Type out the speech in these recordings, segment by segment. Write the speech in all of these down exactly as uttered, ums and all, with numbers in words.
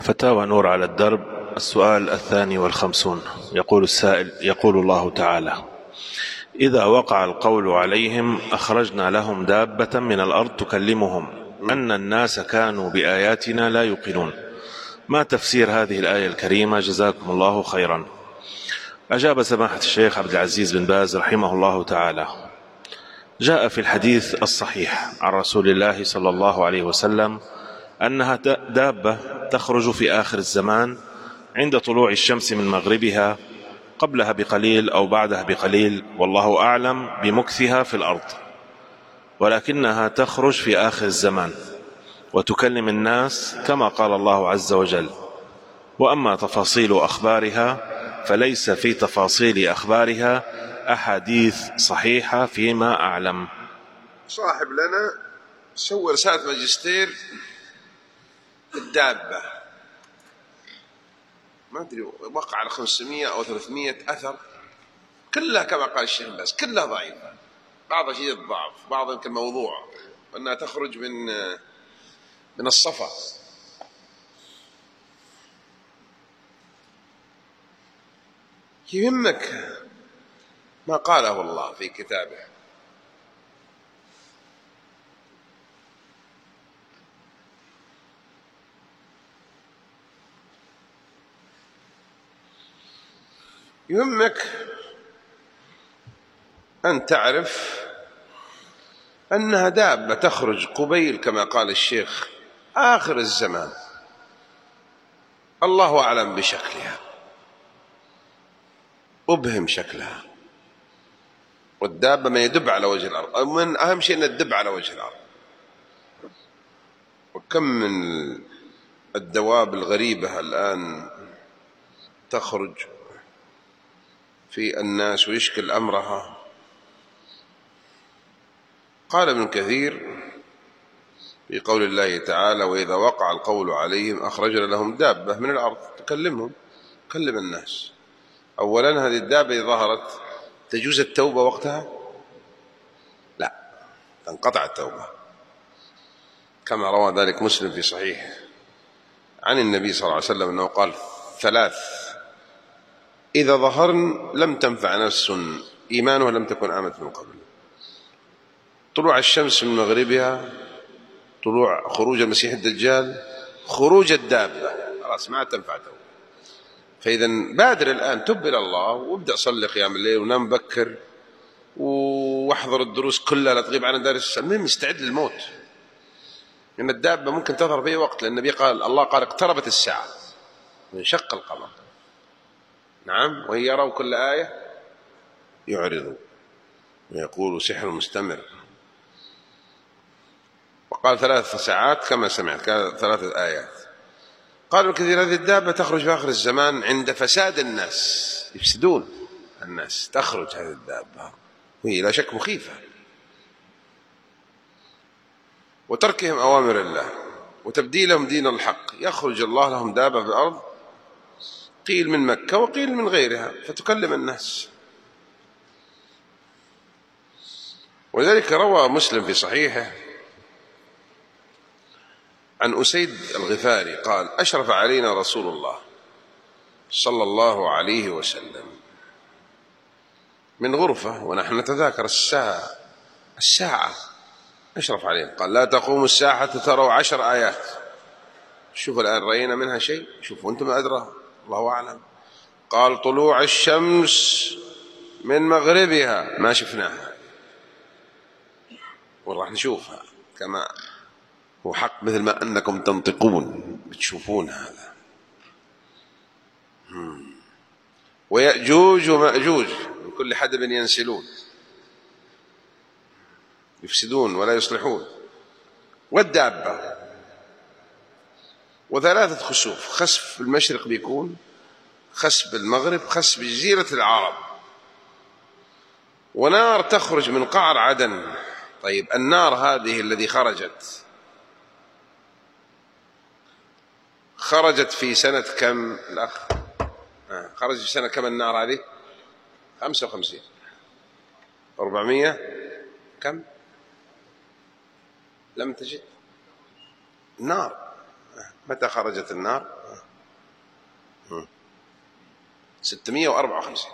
فتاوى نور على الدرب. السؤال الثاني والخمسون. يقول السائل: يقول الله تعالى: إذا وقع القول عليهم أخرجنا لهم دابة من الأرض تكلمهم أن الناس كانوا بآياتنا لا يوقنون. ما تفسير هذه الآية الكريمة؟ جزاكم الله خيرا. أجاب سماحة الشيخ عبد العزيز بن باز رحمه الله تعالى: جاء في الحديث الصحيح عن رسول الله صلى الله عليه وسلم أنها دابة تخرج في آخر الزمان عند طلوع الشمس من مغربها، قبلها بقليل أو بعدها بقليل، والله أعلم بمكثها في الأرض، ولكنها تخرج في آخر الزمان وتكلم الناس كما قال الله عز وجل. وأما تفاصيل أخبارها فليس في تفاصيل أخبارها أحاديث صحيحة فيما أعلم. صاحب لنا سوى رسالة ماجستير الدابة، ما أدري وقع على خمسمائة أو ثلاثمائة أثر، كلها كما قال الشيخ باز كلها ضعيفة، بعضها شديد الضعف، بعضها يمكن موضوع، وأنها تخرج من من الصفا. يهمك ما قاله الله في كتابه. يهمك أن تعرف أنها دابة تخرج قبيل كما قال الشيخ آخر الزمان، الله أعلم بشكلها، أبهم شكلها. والدابة ما يدب على وجه الأرض، من أهم شيء أن تدب على وجه الأرض. وكم من الدواب الغريبة الآن تخرج في الناس ويشكل أمرها. قال ابن كثير في قول الله تعالى: وإذا وقع القول عليهم أخرجنا لهم دابة من الأرض تكلمهم، تكلم الناس. أولا هذه الدابة إذا ظهرت تجوز التوبة وقتها؟ لا، تنقطع التوبة، كما روى ذلك مسلم في صحيح عن النبي صلى الله عليه وسلم أنه قال: ثلاث إذا ظهرن لم تنفع نفس إيمانها لم تكن آمنت من قبل: طلوع الشمس من مغربها، طلوع خروج المسيح الدجال، خروج الدابة، خلاص ما تنفع توبة. فإذا بادر الآن، تب إلى الله وابدأ صلي قيام الليل ونام بكر واحضر الدروس كلها، لا تغيب عن دارس. المهم استعد للموت، لأن الدابة ممكن تظهر في أي وقت، لأن النبي قال الله قال: اقتربت الساعة وانشق القمر. نعم، وإن يروا كل آية يعرضوا ويقولوا سحر مستمر. وقال ثلاث ساعات كما سمعت، كان ثلاثة آيات. قال ابن كثير: هذه الدابة تخرج في آخر الزمان عند فساد الناس، يفسدون الناس، تخرج هذه الدابة وهي لا شك مخيفة، وتركهم أوامر الله وتبديلهم دين الحق. يخرج الله لهم دابة في الأرض، قيل من مكة وقيل من غيرها، فتكلم الناس. ولذلك روى مسلم في صحيحه عن أسيد الغفاري قال: أشرف علينا رسول الله صلى الله عليه وسلم من غرفة ونحن نتذاكر الساعة الساعة أشرف علينا، قال: لا تقوم الساعة تروا عشر آيات. شوفوا الآن رأينا منها شيء، شوفوا أنتم أدرى، الله أعلم. قال: طلوع الشمس من مغربها، ما شفناها وراح نشوفها كما هو حق، مثل ما أنكم تنطقون بتشوفون هذا. ويأجوج ومأجوج من كل حدب ينسلون، يفسدون ولا يصلحون. والدابة. وثلاثة خسوف: خسف بالمشرق بيكون، خسف بالمغرب، خسف بجزيرة العرب. ونار تخرج من قعر عدن. طيب النار هذه الذي خرجت خرجت في سنة كم الأخ؟ آه. خرجت في سنة كم النار هذه؟ خمسة وخمسين أربعمائة كم؟ لم تجد نار. متى خرجت النار؟ ستمائة وأربعة وخمسين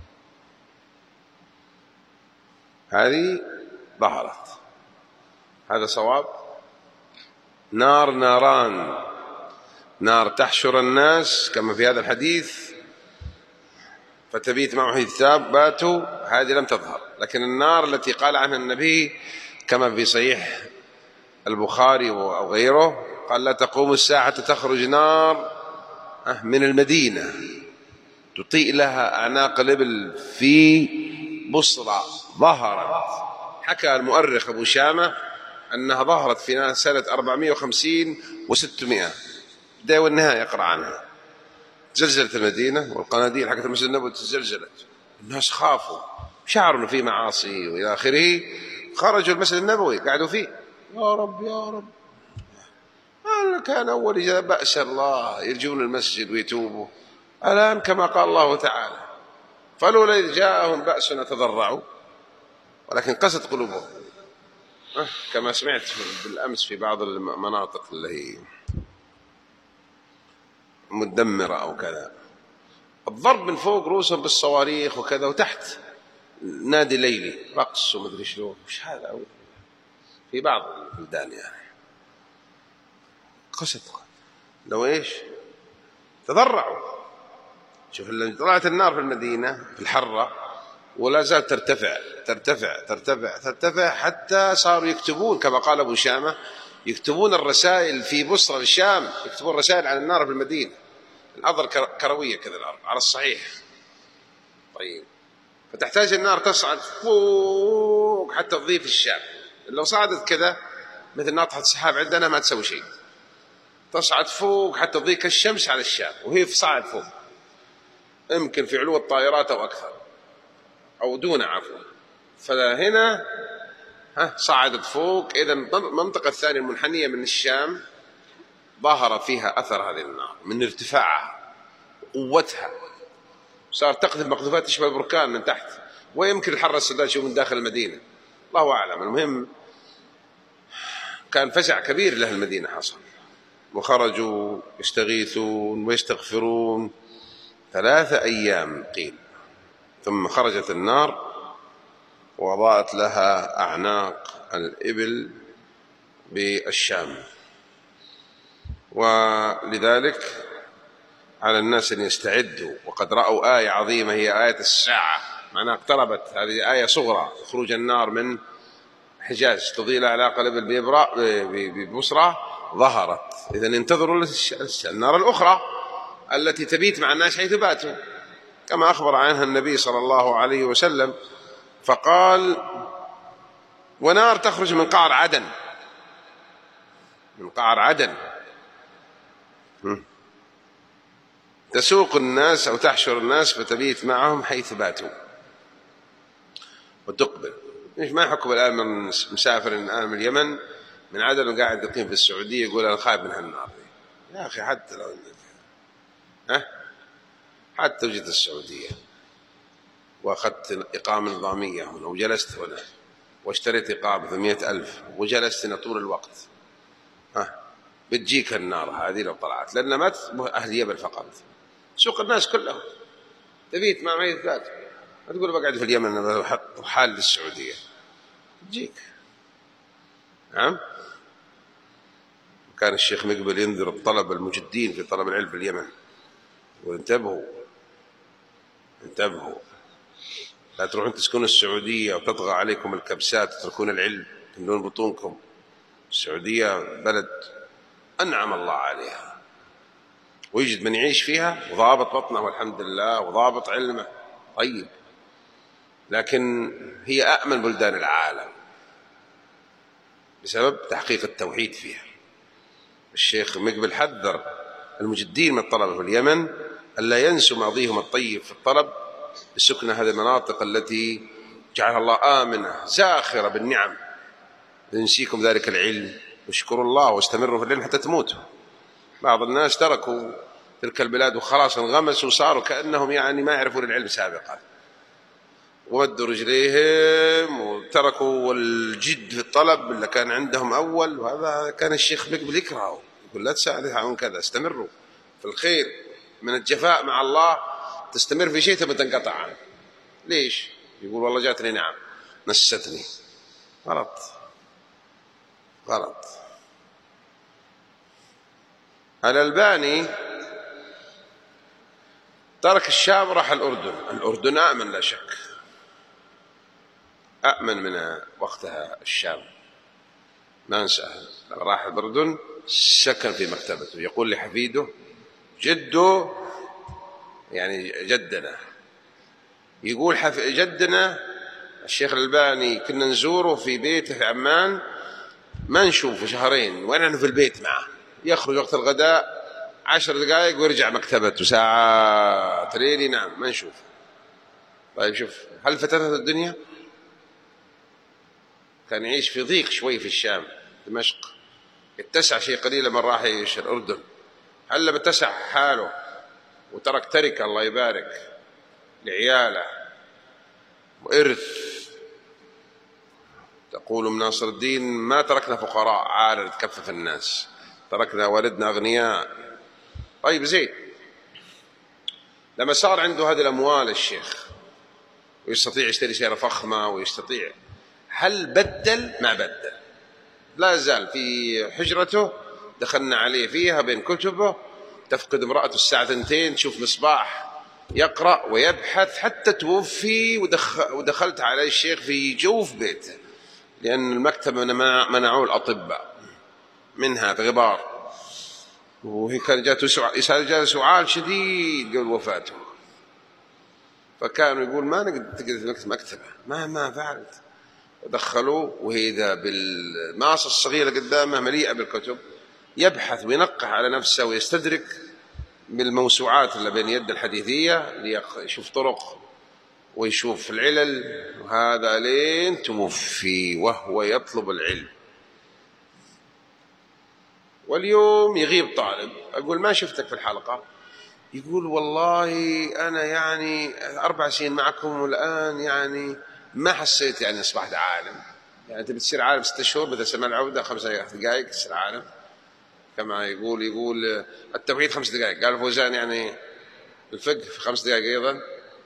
هذه ظهرت. هذا صواب. نار ناران، نار تحشر الناس كما في هذا الحديث فتبيت معه حيث باتوا، هذه لم تظهر. لكن النار التي قال عنها النبي كما في صحيح البخاري أو غيره قال لا تقوم الساعة تخرج نار من المدينة تطيء لها أعناق الإبل في بصرى ظهرت. حكى المؤرخ أبو شامة أنها ظهرت في سنة أربعمائة وخمسين وستمائة، بداية والنهاية يقرأ عنها. زلزلت المدينة والقناديل حقت المسجد النبوي تزلزلت، الناس خافوا شعروا أنه في معاصي وإلى آخره، خرجوا المسجد النبوي قعدوا فيه يا رب يا رب. كان أول إذا بأس الله يرجون المسجد ويتوبوا، الآن كما قال الله تعالى فلولا إذ جاءهم بأسنا تضرعوا ولكن قست قلوبهم، كما سمعت بالأمس في بعض المناطق اللي هي مدمرة أو كذا، الضرب من فوق رؤوسهم بالصواريخ وكذا، وتحت نادي ليلي رقص ومدري شلون. مش هذا في بعض البلدان يعني قست لو إيش تضرعوا. شوف طلعت النار في المدينة في الحرة ولا زالت ترتفع ترتفع ترتفع ترتفع حتى صاروا يكتبون كما قال أبو شامة، يكتبون الرسائل في بصرى الشام، يكتبون رسائل عن النار في المدينة. الأرض كروية كذا الأرض على الصحيح. طيب فتحتاج النار تصعد فوق حتى تضيف الشام. لو صعدت كذا مثل ناطحة سحاب عندنا ما تسوي شيء، تصعد فوق حتى تضيق الشمس على الشام وهي في صعد فوق، يمكن في علو الطائرات أو أكثر أو دون عفوا. فهنا ها صعدت فوق. إذا المنطقة الثانية المنحنية من الشام ظهر فيها أثر هذه النار من ارتفاعها وقوتها، صار تقذف مقذوفات تشبه البركان من تحت، ويمكن الحرة السوداء تشوف من داخل المدينة الله أعلم. المهم كان فزع كبير له المدينة حصل، وخرجوا يستغيثون ويستغفرون ثلاثة أيام قيل، ثم خرجت النار وضاءت لها أعناق الإبل بالشام. ولذلك على الناس أن يستعدوا، وقد رأوا آية عظيمة هي آية الساعة، معناها اقتربت. هذه آية صغرى خروج النار من حجاز تضيء الأعناق الإبل ببصرى ظهرت. إذن انتظروا النار الأخرى التي تبيت مع الناس حيث باتوا كما أخبر عنها النبي صلى الله عليه وسلم، فقال ونار تخرج من قعر عدن، من قعر عدن تسوق الناس أو تحشر الناس فتبيت معهم حيث باتوا وتقبل. مش ما حكم الآن من مسافر الآن من اليمن من عدن وقاعد يقيم في السعودية يقول أنا خايف من هالنار دي. يا أخي حتى لو ها حتى وجدت السعودية وأخذت إقامة نظامية هنا وجلست هنا واشتريت إقامة بمئة ألف وجلست هنا طول الوقت، ها بتجيك النار هذه لو طلعت، لأن ما أهل اليمن فقط، سوق الناس كلهم تبيت مع ميت ذات. ما تقول بقعد في اليمن أنا حال للسعودية تجيك. نعم. كان الشيخ مقبل ينذر الطلبة المجدين في طلب العلم في اليمن وانتبهوا انتبهوا لا تروحون تسكنوا السعودية وتطغى عليكم الكبسات وتتركون العلم تملون بطونكم. السعودية بلد أنعم الله عليها ويجد من يعيش فيها وضابط بطنه والحمد لله وضابط علمه طيب، لكن هي أأمن بلدان العالم بسبب تحقيق التوحيد فيها. الشيخ مقبل حذر المجدين من الطلبة في اليمن ألا ينسوا ماضيهم الطيب في الطلب بسكن هذه المناطق التي جعلها الله آمنة زاخرة بالنعم، ينسيكم ذلك العلم واشكروا الله واستمروا في العلم حتى تموتوا. بعض الناس تركوا تلك البلاد وخلاص انغمسوا وصاروا كأنهم يعني ما يعرفون العلم سابقا، ومدوا رجليهم وتركوا الجد في الطلب اللي كان عندهم أول. وهذا كان الشيخ مقبل يكرهه، يقول لا تسأل عن كذا، استمروا في الخير من الجفاء مع الله تستمر في شيء ثم تنقطع عنه. ليش؟ يقول والله جاتني نعم نستني. غلط غلط. الألباني ترك الشام راح الأردن. الأردن أأمن لا شك، أأمن من وقتها الشام، ما انساه. راح الأردن سكن في مكتبته. يقول لحفيده جده، يعني جدنا، يقول جدنا الشيخ الألباني كنا نزوره في بيته في عمان، ما نشوفه شهرين وأنا في البيت معه، يخرج وقت الغداء عشر دقائق ويرجع مكتبته ساعة تريني نعم ما نشوف. طيب شوف هل فترة الدنيا؟ كان يعيش في ضيق شوي في الشام دمشق، اتسع شيء قليلا من راح يعيش الأردن. هل لما اتسع حاله وترك تركة الله يبارك لعياله وإرث، تقول ابن ناصر الدين ما تركنا فقراء عارض تكفف الناس، تركنا والدنا أغنياء. طيب زين، لما صار عنده هذه الأموال الشيخ ويستطيع يشتري سيارة فخمة ويستطيع، هل بدل؟ ما بدل، لا زال في حجرته دخلنا عليه فيها بين كتبه، تفقد امرأته الساعة اثنتين تشوف مصباح يقرأ ويبحث حتى توفي. ودخل ودخلت على الشيخ في جوف بيته لأن المكتبة منعوه الأطباء منها في غبار، وهي كان جاته سعال شديد قبل وفاته، فكانوا يقول ما نقدر تقدر مكتبة ما ما فعلت. ودخلوه وهي ذا بالماصة الصغيرة قدامه مليئة بالكتب، يبحث وينقح على نفسه ويستدرك بالموسوعات اللي بين يد الحديثية ليشوف طرق ويشوف العلل، وهذا لين توفي وهو يطلب العلم. واليوم يغيب طالب أقول ما شفتك في الحلقة، يقول والله أنا يعني أربع سنين معكم والآن يعني ما حسيت يعني أصبحت عالم. يعني أنت بتصير عالم ستة شهور بدأ سمع العودة خمس دقائق تصير عالم. كما يقول يقول التوحيد خمس دقائق، قال فوزان يعني الفقه في خمس دقائق أيضا،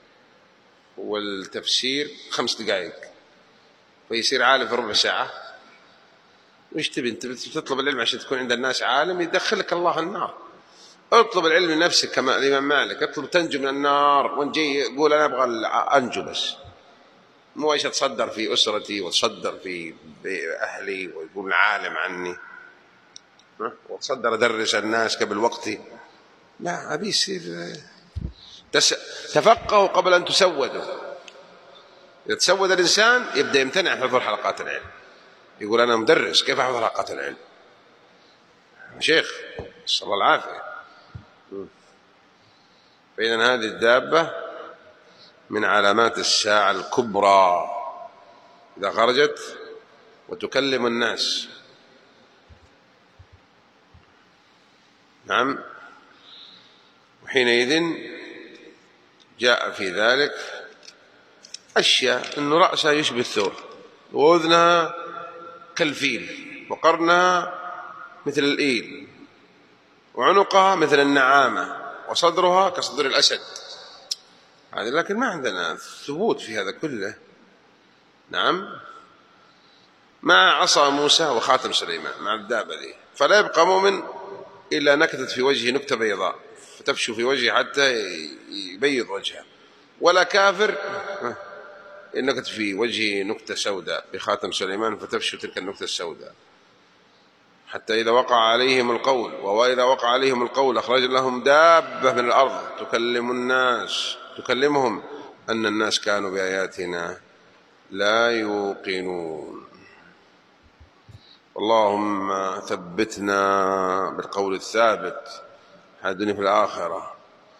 والتفسير خمس دقائق، فيصير عالم في ربع ساعة. وش تبي أنت تطلب العلم عشان تكون عند الناس عالم؟ يدخلك الله النار. اطلب العلم لنفسك كما الإمام مالك، اطلب تنجو من النار، وانجي يقول أنا أبغى أنجو بس، مو ايش اتصدر في أسرتي واتصدر في أهلي ويقول عالم عني واتصدر أدرس الناس قبل وقتي. لا، أبي يصير تفقهوا قبل أن تسودوا. إذا تسود الإنسان يبدأ يمتنع حضور حلقات العلم، يقول أنا مدرس كيف أحضر حلقات العلم؟ شيخ نسأل الله العافية. فإذن هذه الدابة من علامات الساعة الكبرى إذا خرجت وتكلم الناس. نعم. وحينئذ جاء في ذلك أشياء، أن رأسها يشبه الثور، وأذنها كالفيل، وقرنها مثل الإيل، وعنقها مثل النعامة، وصدرها كصدر الأسد. هذا لكن ما عندنا ثبوت في هذا كله. نعم. مع عصا موسى وخاتم سليمان مع الدابة دي، فلا يبقى مؤمن إلا نكتت في وجهه نكتة بيضاء فتفشو في وجهه حتى يبيض وجهه، ولا كافر نكت في وجهه نكتة سوداء بخاتم سليمان فتفشو تلك النكتة السوداء. حتى إذا وقع عليهم القول، وإذا وقع عليهم القول أخرج لهم دابة من الأرض تكلم الناس تكلمهم أن الناس كانوا بآياتنا لا يوقنون. اللهم ثبتنا بالقول الثابت في الدنيا في الآخرة.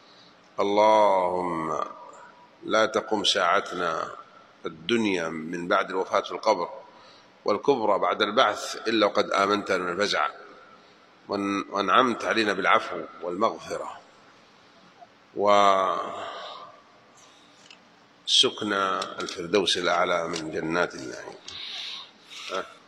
اللهم لا تقم ساعتنا الدنيا من بعد الوفاة في القبر والكبرى بعد البعث إلا وقد آمنت من الفزع وأنعمت علينا بالعفو والمغفرة وسكن الفردوس الأعلى من جنات النعيم.